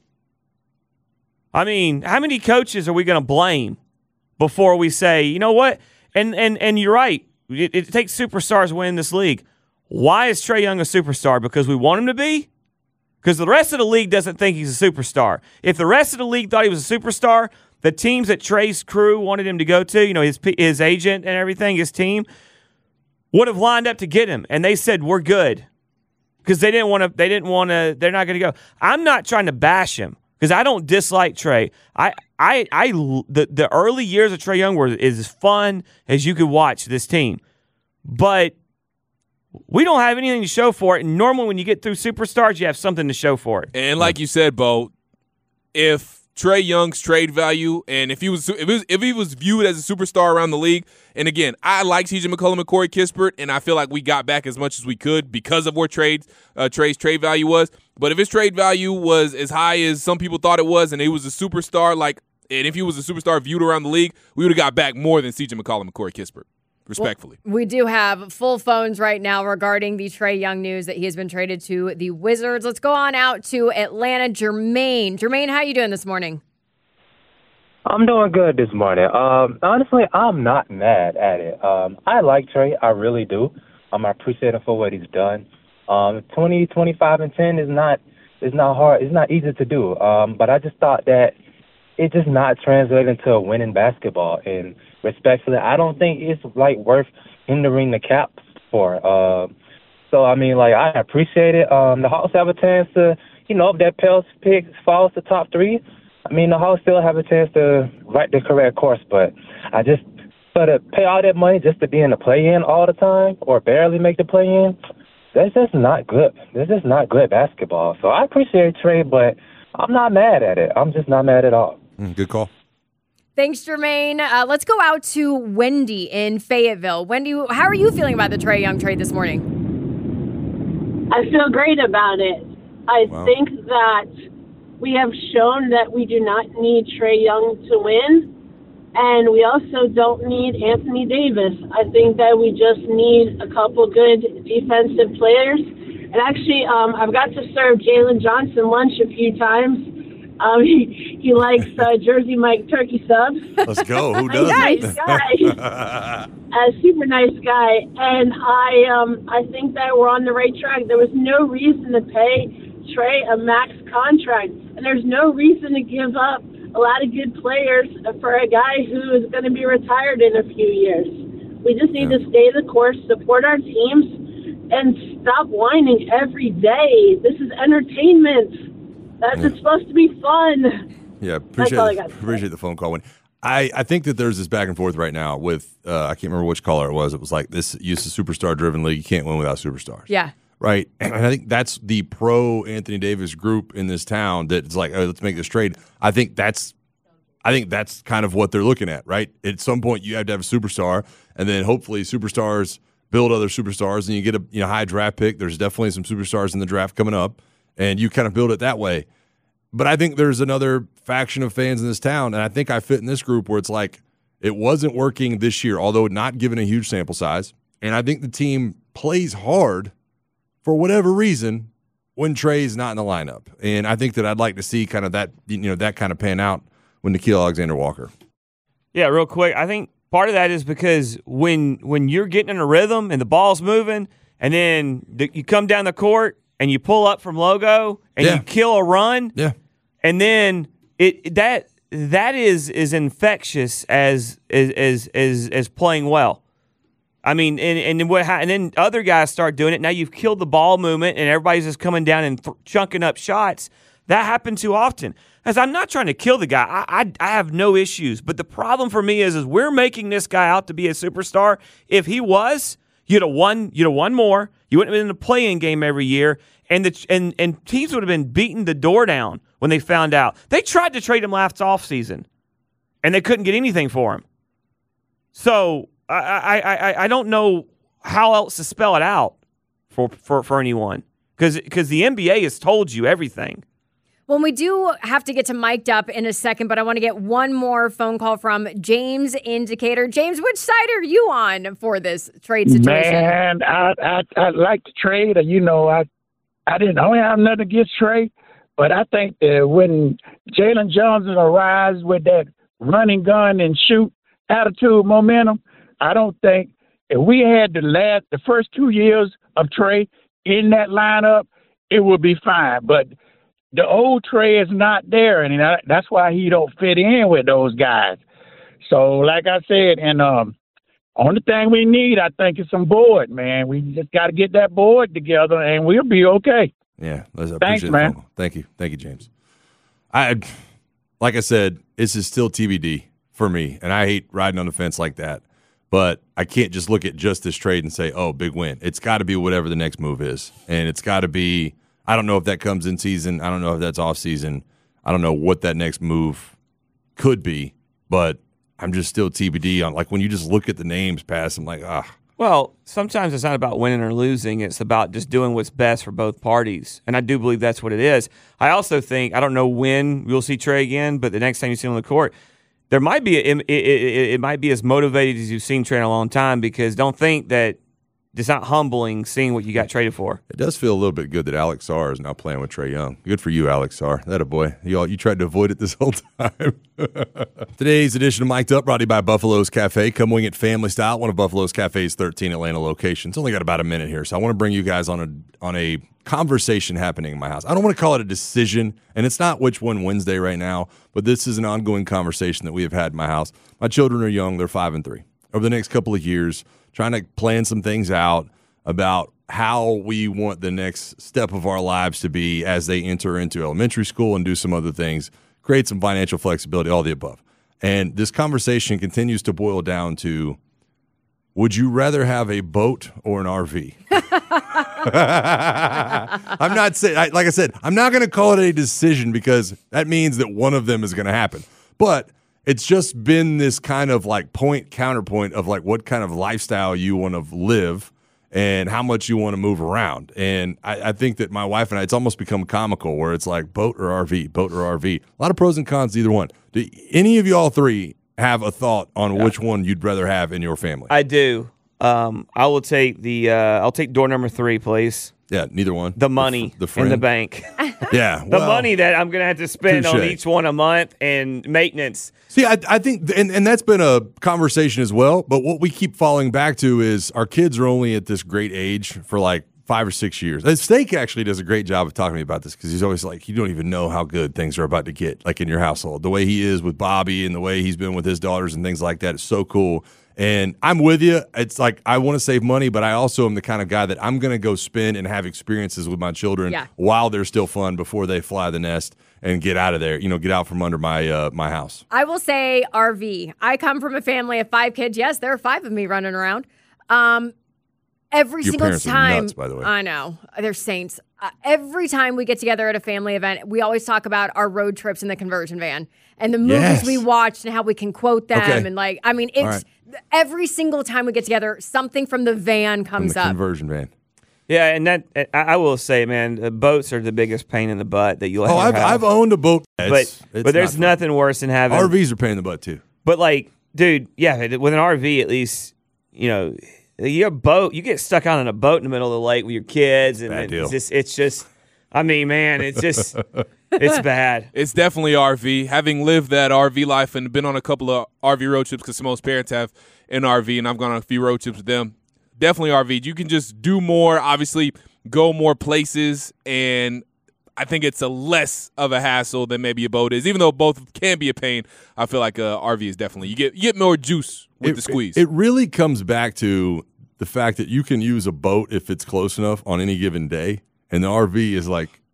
I mean, how many coaches are we going to blame before we say, you know what? And and and you're right. It, it takes superstars to win this league. Why is Trae Young a superstar? Because we want him to be? Because the rest of the league doesn't think he's a superstar. If the rest of the league thought he was a superstar, the teams that Trae's crew wanted him to go to, you know, his his agent and everything, his team, would have lined up to get him. And they said, we're good. Because they didn't want to, they didn't want to, they're not going to go. I'm not trying to bash him because I don't dislike Trae. I, I, I, the, the early years of Trae Young were as fun as you could watch this team. But we don't have anything to show for it. And normally when you get through superstars, you have something to show for it. And like you said, Bo, if Trae Young's trade value, and if he was if, it was if he was viewed as a superstar around the league, and again, I like C J McCollum and Corey Kispert, and I feel like we got back as much as we could because of where trade uh, Trae's trade value was. But if his trade value was as high as some people thought it was, and he was a superstar, like, and if he was a superstar viewed around the league, we would have got back more than C J McCollum and Corey Kispert. Respectfully. Well, we do have full phones right now regarding the Trae Young news that he has been traded to the Wizards. Let's go on out to Atlanta. Jermaine. Jermaine, how you doing this morning? I'm doing good this morning. Um, honestly, I'm not mad at it. Um, I like Trae. I really do. Um, I appreciate him for what he's done. Um, twenty, twenty-five, and ten is not is not hard. It's not easy to do. Um, but I just thought that it's just not translating to a winning basketball. And respectfully, I don't think it's like worth hindering the caps for. Um, so I mean, like I appreciate it. Um, the Hawks have a chance to, you know, if that Pels pick falls to top three, I mean, the Hawks still have a chance to write the correct course. But I just for to pay all that money just to be in the play-in all the time or barely make the play-in, that's just not good. That's just not good basketball. So I appreciate Trae, but I'm not mad at it. I'm just not mad at all. Mm, good call. Thanks, Jermaine. Uh, let's go out to Wendy in Fayetteville. Wendy, how are you feeling about the Trae Young trade this morning? I feel great about it. I Wow. think that we have shown that we do not need Trae Young to win, and we also don't need Anthony Davis. I think that we just need a couple good defensive players. And actually, um, I've got to serve Jalen Johnson lunch a few times. Um, he, he likes uh, Jersey Mike turkey subs. Let's go. Who doesn't? Nice guy. A super nice guy. And I um, I think that we're on the right track. There was no reason to pay Trae a max contract. And there's no reason to give up a lot of good players for a guy who is going to be retired in a few years. We just need Yeah. to stay the course, support our teams, and stop whining every day. This is entertainment. That's Yeah. it's supposed to be fun. Yeah, appreciate all I the, got to say. appreciate the phone call. When I, I think that there's this back and forth right now with uh, I can't remember which caller it was. It was like this used to superstar driven league. You can't win without superstars. Yeah. Right. And I think that's the pro Anthony Davis group in this town that's like, oh, let's make this trade. I think that's I think that's kind of what they're looking at, right? At some point you have to have a superstar, and then hopefully superstars build other superstars and you get a you know high draft pick. There's definitely some superstars in the draft coming up, and you kind of build it that way. But I think there's another faction of fans in this town, and I think I fit in this group where it's like it wasn't working this year, although not given a huge sample size. And I think the team plays hard for whatever reason when Trae's not in the lineup. And I think that I'd like to see kind of that, you know, that kind of pan out when Nickeil Alexander-Walker. Yeah, real quick. I think part of that is because when when you're getting in a rhythm and the ball's moving, and then the, you come down the court and you pull up from logo and Yeah. you kill a run, Yeah. and then it that that is is infectious as as as as, as playing well. I mean, and and then what? And then other guys start doing it. Now you've killed the ball movement, and everybody's just coming down and th- chunking up shots. That happened too often. As I'm not trying to kill the guy. I, I I have no issues. But the problem for me is, is we're making this guy out to be a superstar. If he was, you'd have won, you'd have won more. You wouldn't have been in a play-in game every year. And the and, and teams would have been beating the door down when they found out. They tried to trade him last offseason, and they couldn't get anything for him. So I I, I, I don't know how else to spell it out for, for, for anyone. Because the N B A has told you everything. Well, we do have to get to mic'd up in a second, but I want to get one more phone call from James Indicator. James, which side are you on for this trade situation? Man, I I, I like the trade. You know, I I didn't I don't have nothing against trade, but I think that when Jalen Johnson arrives with that running gun and shoot attitude, momentum, I don't think if we had the last the first two years of trade in that lineup, it would be fine. But the old Trey is not there, and that's why he don't fit in with those guys. So, like I said, and um, only thing we need, I think, is some board, man. We just got to get that board together, and we'll be okay. Yeah, I appreciate Thanks, it, man. Phone. Thank you, thank you, James. I, like I said, this is still T B D for me, and I hate riding on the fence like that. But I can't just look at just this trade and say, oh, big win. It's got to be whatever the next move is. And it's got to be, I don't know if that comes in season. I don't know if that's off season. I don't know what that next move could be. But I'm just still T B D on, like, when you just look at the names past, I'm like, ah. Well, sometimes it's not about winning or losing. It's about just doing what's best for both parties. And I do believe that's what it is. I also think, I don't know when we'll see Trey again, but the next time you see him on the court, There might be it, it, it, it might be as motivated as you've seen Trey in a long time, because don't think that it's not humbling seeing what you got traded for. It does feel a little bit good that Alex Sarr is now playing with Trey Young. Good for you, Alex Sarr. That a boy. You all, you tried to avoid it this whole time. Today's edition of Mic'd Up brought to you by Buffalo's Cafe. Come wing it family style. One of Buffalo's Cafe's thirteen Atlanta locations. Only got about a minute here, so I want to bring you guys on a on a conversation happening in my house. I don't want to call it a decision, and it's not Which One Wednesday right now, but this is an ongoing conversation that we have had in my house. My children are young. They're five and three. Over the next couple of years, trying to plan some things out about how we want the next step of our lives to be as they enter into elementary school and do some other things, create some financial flexibility, all the above. And this conversation continues to boil down to, would you rather have a boat or an R V? I'm not saying, like I said, I'm not going to call it a decision because that means that one of them is going to happen. But it's just been this kind of like point counterpoint of like what kind of lifestyle you want to live and how much you want to move around. And I, I think that my wife and I, it's almost become comical where it's like boat or R V, boat or R V. A lot of pros and cons to either one. Do any of you all three have a thought on yeah. which one you'd rather have in your family? I do. Um, I will take the. Uh, I'll take door number three, please. Yeah, neither one. The money the, the in the bank. Yeah, the well, money that I'm going to have to spend touche. on each one a month and maintenance. See, I, I think, and, and that's been a conversation as well. But what we keep falling back to is our kids are only at this great age for like five or six years. And Steak actually does a great job of talking to me about this because he's always like, you don't even know how good things are about to get, like in your household. The way he is with Bobby and the way he's been with his daughters and things like that is so cool. And I'm with you. It's like I want to save money, but I also am the kind of guy that I'm going to go spend and have experiences with my children yeah. while they're still fun before they fly the nest and get out of there, you know, get out from under my uh, my house. I will say R V. I come from a family of five kids. Yes, there are five of me running around. Um, every Your single parents time. Are nuts, by the way. I know. They're saints. Uh, every time we get together at a family event, we always talk about our road trips in the conversion van and the movies Yes. we watched and how we can quote them. Okay. And like, I mean, it's right. every single time we get together, something from the van comes From the up. conversion van. Yeah, and that I, I will say, man, uh, boats are the biggest pain in the butt that you'll Oh, ever I've, have. I've owned a boat. but It's- it's but there's not fun. nothing worse than having R Vs are pain in the butt, too. But like, dude, yeah, with an R V, at least, you know, your boat, you get stuck out on a boat in the middle of the lake with your kids, and Bad it's deal. just, it's just, I mean, man, it's just, it's bad. It's definitely R V. Having lived that R V life and been on a couple of R V road trips, because most parents have an R V, and I've gone on a few road trips with them. Definitely R V. You can just do more, obviously, go more places, and I think it's a less of a hassle than maybe a boat is. Even though both can be a pain, I feel like a R V is definitely, you get you get more juice with It- the squeeze. It, it really comes back to the fact that you can use a boat if it's close enough on any given day, and the R V is like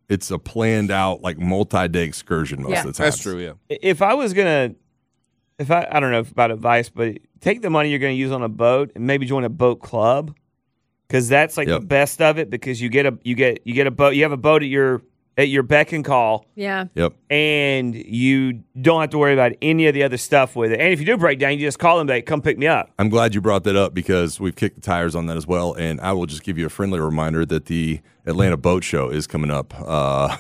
it's a planned out, like multi-day excursion most Yeah. of the time. That's true, yeah. If I was gonna, if I I don't know about advice, but take the money you're going to use on a boat and maybe join a boat club, because that's like Yep. the best of it. Because you get a you get you get a boat, you have a boat at your at your beck and call. Yeah. Yep. And you don't have to worry about any of the other stuff with it. And if you do break down, you just call them, they come pick me up. I'm glad you brought that up because we've kicked the tires on that as well. And I will just give you a friendly reminder that the Atlanta Boat Show is coming up. Uh,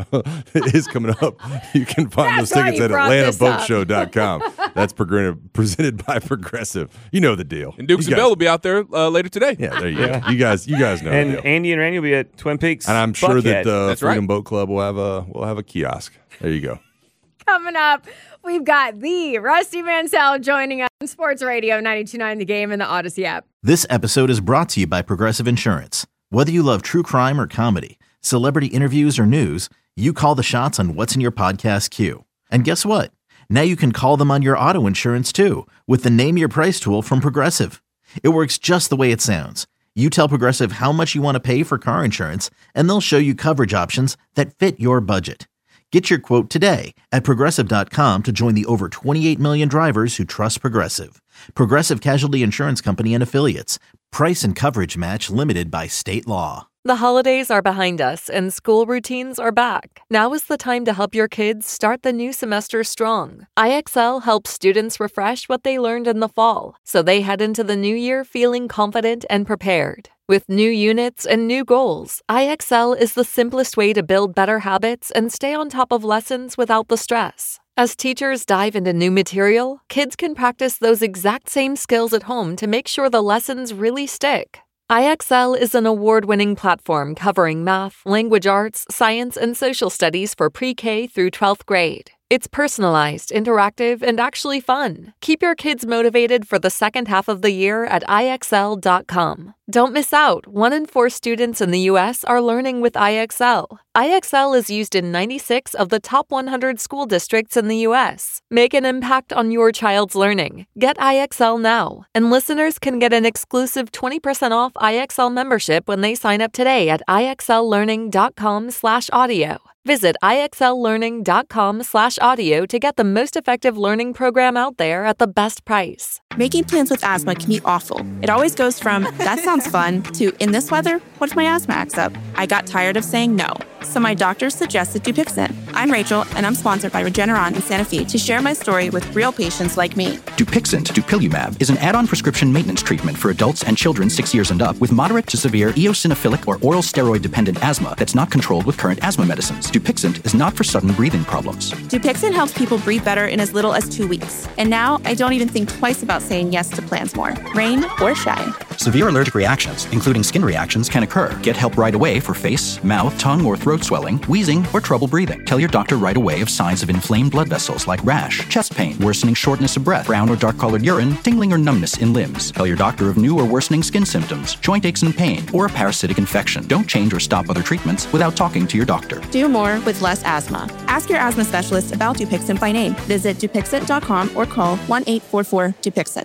is coming up. You can find That's those why tickets you at brought atlanta this boat up. show dot com. That's progr- presented by Progressive. You know the deal. And Dukes You and guys- Bell will be out there uh, later today. Yeah, there you go. You guys, you guys know And the deal. Andy and Randy will be at Twin Peaks. And I'm sure that Buckhead. the That's Freedom right. Boat Club will have a will have a kiosk. There you go. Coming up, we've got the Rusty Mansell joining us on Sports Radio ninety-two point nine The Game and the Odyssey app. This episode is brought to you by Progressive Insurance. Whether you love true crime or comedy, celebrity interviews or news, you call the shots on what's in your podcast queue. And guess what? Now you can call them on your auto insurance too with the Name Your Price tool from Progressive. It works just the way it sounds. You tell Progressive how much you want to pay for car insurance, and they'll show you coverage options that fit your budget. Get your quote today at Progressive dot com to join the over twenty-eight million drivers who trust Progressive. Progressive Casualty Insurance Company and Affiliates. Price and coverage match limited by state law. The holidays are behind us and school routines are back. Now is the time to help your kids start the new semester strong. I X L helps students refresh what they learned in the fall, so they head into the new year feeling confident and prepared. With new units and new goals, I X L is the simplest way to build better habits and stay on top of lessons without the stress. As teachers dive into new material, kids can practice those exact same skills at home to make sure the lessons really stick. I X L is an award-winning platform covering math, language arts, science, and social studies for pre-K through twelfth grade. It's personalized, interactive, and actually fun. Keep your kids motivated for the second half of the year at I X L dot com. Don't miss out. One in four students in the U S are learning with I X L. I X L is used in ninety-six of the top one hundred school districts in the U S. Make an impact on your child's learning. Get I X L now. And listeners can get an exclusive twenty percent off I X L membership when they sign up today at I X L learning dot com slash audio. Visit I X L learning dot com slash audio to get the most effective learning program out there at the best price. Making plans with asthma can be awful. It always goes from, that sounds fun, to, in this weather, what if my asthma acts up? I got tired of saying no. So my doctor suggested Dupixent. I'm Rachel, and I'm sponsored by Regeneron in Santa Fe to share my story with real patients like me. Dupixent, dupilumab, is an add-on prescription maintenance treatment for adults and children six years and up with moderate to severe eosinophilic or oral steroid-dependent asthma that's not controlled with current asthma medicines. Dupixent is not for sudden breathing problems. Dupixent helps people breathe better in as little as two weeks. And now I don't even think twice about saying yes to plans more, rain or shine. Severe allergic reactions, including skin reactions, can occur. Get help right away for face, mouth, tongue, or throat swelling, wheezing, or trouble breathing. Tell your doctor right away of signs of inflamed blood vessels like rash, chest pain, worsening shortness of breath, brown or dark-colored urine, tingling or numbness in limbs. Tell your doctor of new or worsening skin symptoms, joint aches and pain, or a parasitic infection. Don't change or stop other treatments without talking to your doctor. Do more with less asthma. Ask your asthma specialist about Dupixent by name. Visit Dupixent dot com or call one eight four four Dupixent.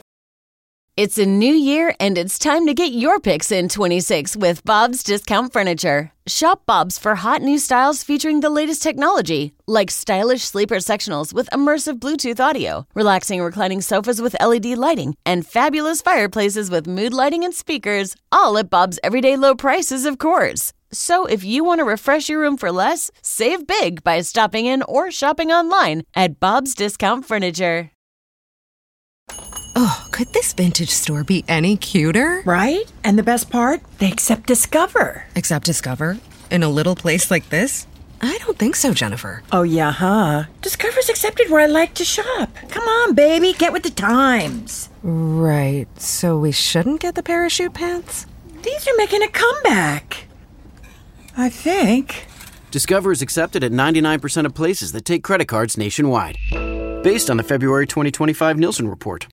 It's a new year, and it's time to get your picks in twenty-six with Bob's Discount Furniture. Shop Bob's for hot new styles featuring the latest technology, like stylish sleeper sectionals with immersive Bluetooth audio, relaxing reclining sofas with L E D lighting, and fabulous fireplaces with mood lighting and speakers, all at Bob's everyday low prices, of course. So if you want to refresh your room for less, save big by stopping in or shopping online at Bob's Discount Furniture. Oh, could this vintage store be any cuter? Right? And the best part? They accept Discover. Accept Discover? In a little place like this? I don't think so, Jennifer. Oh, yeah, huh? Discover's accepted where I like to shop. Come on, baby, get with the times. Right, so we shouldn't get the parachute pants? These are making a comeback. I think. Discover is accepted at ninety-nine percent of places that take credit cards nationwide. Based on the February twenty twenty-five Nielsen report.